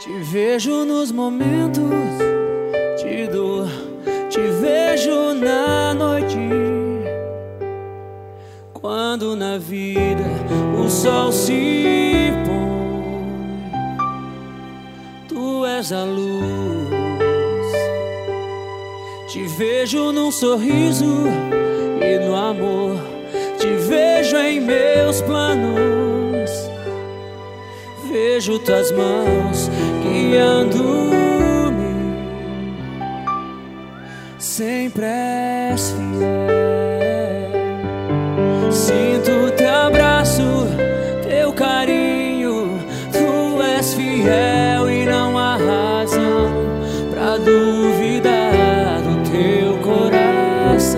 Te vejo nos momentos de dor, te vejo na noite, quando na vida o sol se põe. Tu és a luz. Te vejo num sorriso e no amor, te vejo em meus planos. Vejo tuas mãos guiando-me, sempre és fiel. Sinto teu abraço, teu carinho. Tu és fiel e não há razão pra duvidar do teu coração.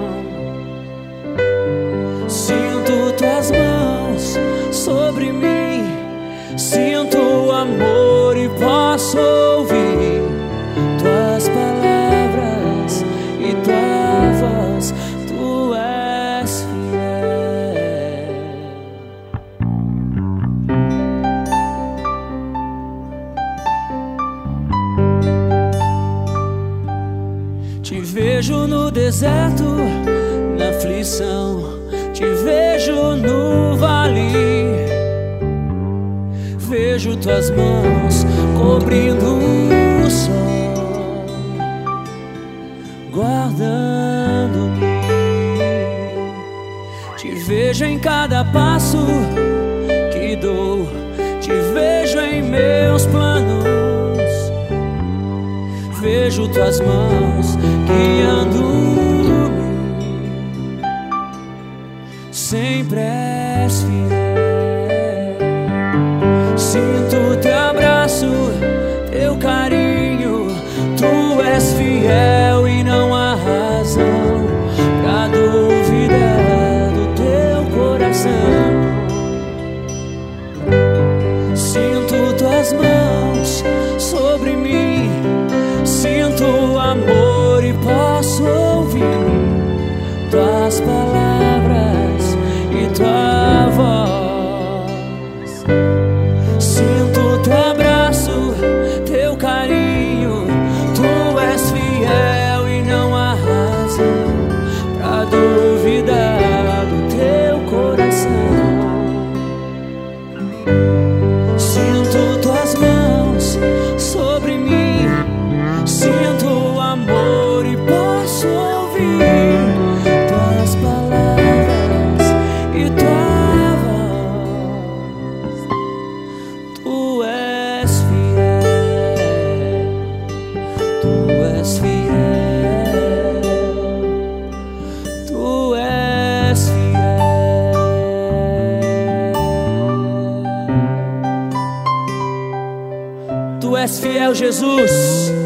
Sinto tuas mãos sobre mim, sinto o amor e posso ouvir tuas palavras e tua voz. Tu és fiel. Te vejo no deserto, na aflição, te vejo no vale. Vejo tuas mãos cobrindo o sol, guardando-me. Te vejo em cada passo que dou, te vejo em meus planos. Vejo tuas mãos guiando-me, sempre és fiel. Sinto teu abraço, teu carinho. Tu és fiel e não há razão pra duvidar do teu coração. Sinto tuas mãos sobre mim, sinto o amor e posso ouvir tuas palavras e tua voz. Sinto teu abraço, teu carinho. Tu és fiel e não há razão pra duvidar do teu coração. Sinto tuas mãos sobre mim, sinto o amor e posso ouvir tuas palavras e tua voz. Tu és fiel, tu és fiel, tu és fiel. Tu és fiel, Jesus.